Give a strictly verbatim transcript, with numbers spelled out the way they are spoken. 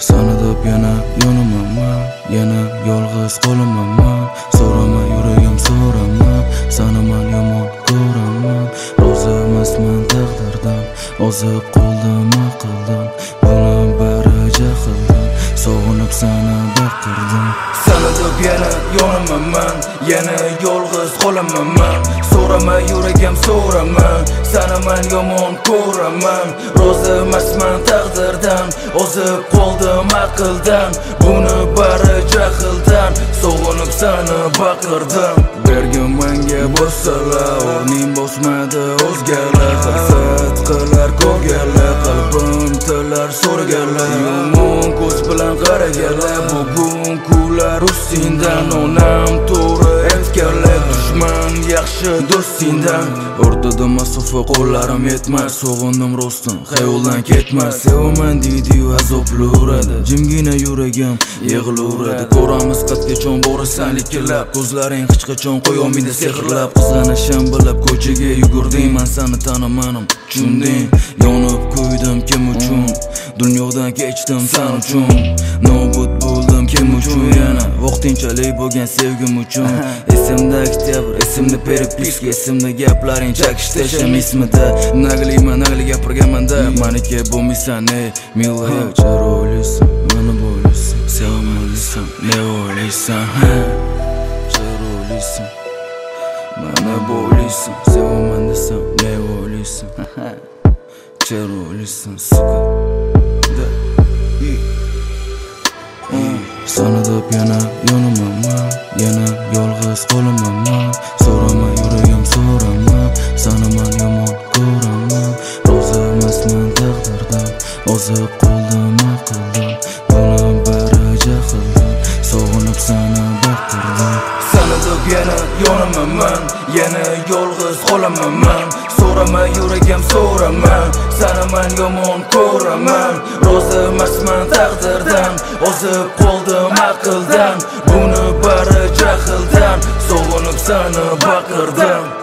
Sanadab yana yonamanman, yana yolg'iz qolamanman. So'rama yuragim so'rama, sanaman yomon ko'raman. Rozi emasman taqdirdan, ozib qoldim aqldan. Buni bari jahldan, sog'inib sana baqirdim. Sanadab yana yonamanman, yana yolg'iz qolamanman. So'rama yuragim so'raman, sanaman yomon ko'raman. Rozi emasman taqdirdan, ozib qoldim aqldan. Buni bari jahldan, sog'inib sana baqirdim. Bergin menga bossalar, o'rning bosmadi o'zgalar. Hasad qilar ko'rganlar, qalbim tilar so'raganlar. Yomon ko'z bilan qaraganlar, bugun kular ustingdan. Onam to'g'ri aytganlar, dushman yaxshi do'stingdan. O'rtada masofa qo'llarim yetmas, sog'indim rostdan, xayoldan ketmas. Sevaman deydi-yu azobli uradi, jimgina yuragim yig'laveradi. Ko'ramiz qatqachon borasan likillab, ko'zlaring hech qachon qo'yolmaydi sehrlab. Qizlanishim bilib ko'chaga yugurdim, men seni tanimanim, tushunding? Yonib kuydim kim uchun, dunyodan kechdim sen uchun. Nobud bo'ldim kim uchun, yana vaqtinchalik bo'lgan sevgim uchun. Esimda oktyabr, esimda переписка, esimda gaplaring chakishtashem ismida. Naglayman, nagli gapirganman-da, meniki bo'lmaysan ey milaya. Chiroylisan, meni bo'ylisan, sevaman desam ne o'ylaysan? Chiroylisan, meni bo'ylisan, sevaman desam ne o'ylaysan? Chiroylisan, suka da Sanadab yana yonamanman, yana yolg'iz qolamanman. So'rama yuragim so'rama, sanaman yomon ko'raman. Rozi emasman taqdirdan, ozib qoldim aqldan. Buni bari jahldan, sog'inib sana baqirdim. Sanadab yana yonamanman, yana yolg'iz qolamanman. So'rama yuragim so'raman, sanaman yomon ko'raman. Rozi emasman taqdirdan, ozib qoldim aqldan. Buni bari jahldan, sog'inib sana baqirdim.